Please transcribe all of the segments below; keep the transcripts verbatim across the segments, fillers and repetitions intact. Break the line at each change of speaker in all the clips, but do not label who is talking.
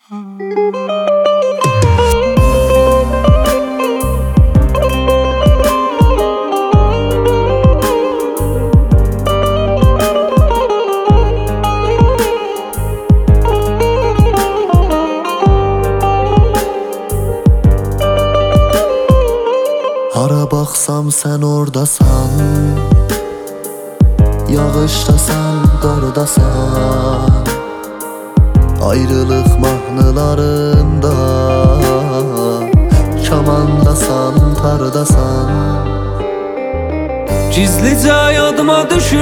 Hara baxsam sən ordasan, yağışdasan, qardasan, ayrılıq mahnılarında, kamandasan, tardasan.
Gizlicə yadıma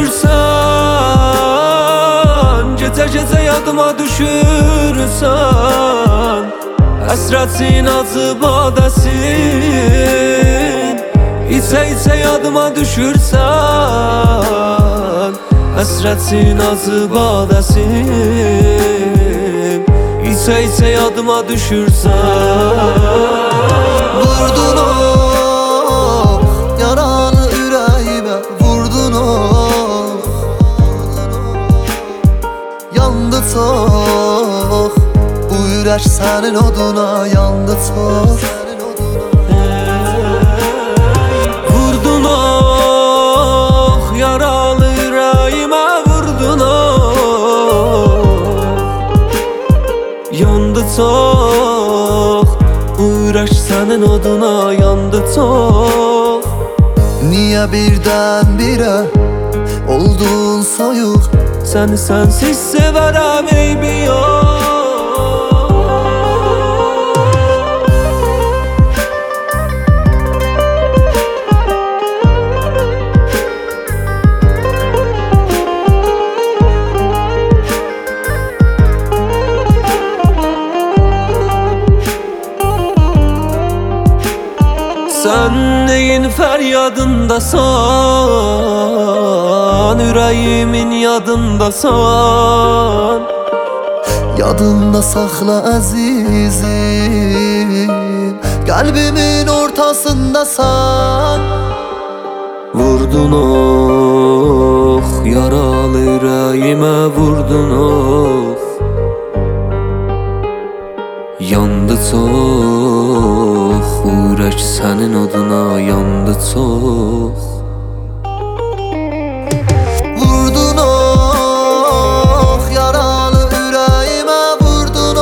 düşürsən, gecə-gecə yadıma düşürsən, həsrətin acı badəsin, içə-içə yadıma düşürsən, həsrətin acı badəsin, içə-içə yadıma düşürsən.
Vurdun o yaralı ürəyimə, vurdun o, yandı çox, bu ürək sənin oduna yandı çox.
Vurdun oh, yaralı ürəyimə vurdun oh, yandı çox, bu ürək sənin oduna yandı çox.
Niyə birdən birə oldun soyuq,
Səni sənsiz sevərəm eybi yox. Sən neyin fəryadındasan, ürəyimin yadındasan.
yadında saxla əzizim, qəlbimin ortasındasan.
Vurdun oh, yaralı ürəyimə vurdun oh, yandı çox, ürək sənin oduna yandı çox.
Vurdun oh, yaralı ürəyimə vurdun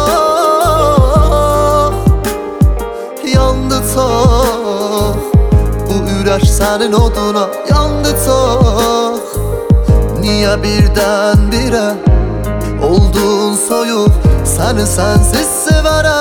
oh, yandı çox, bu ürək sənin oduna yandı çox. Niyə birdən birə oldun soyuq, səni sənsiz sevərəm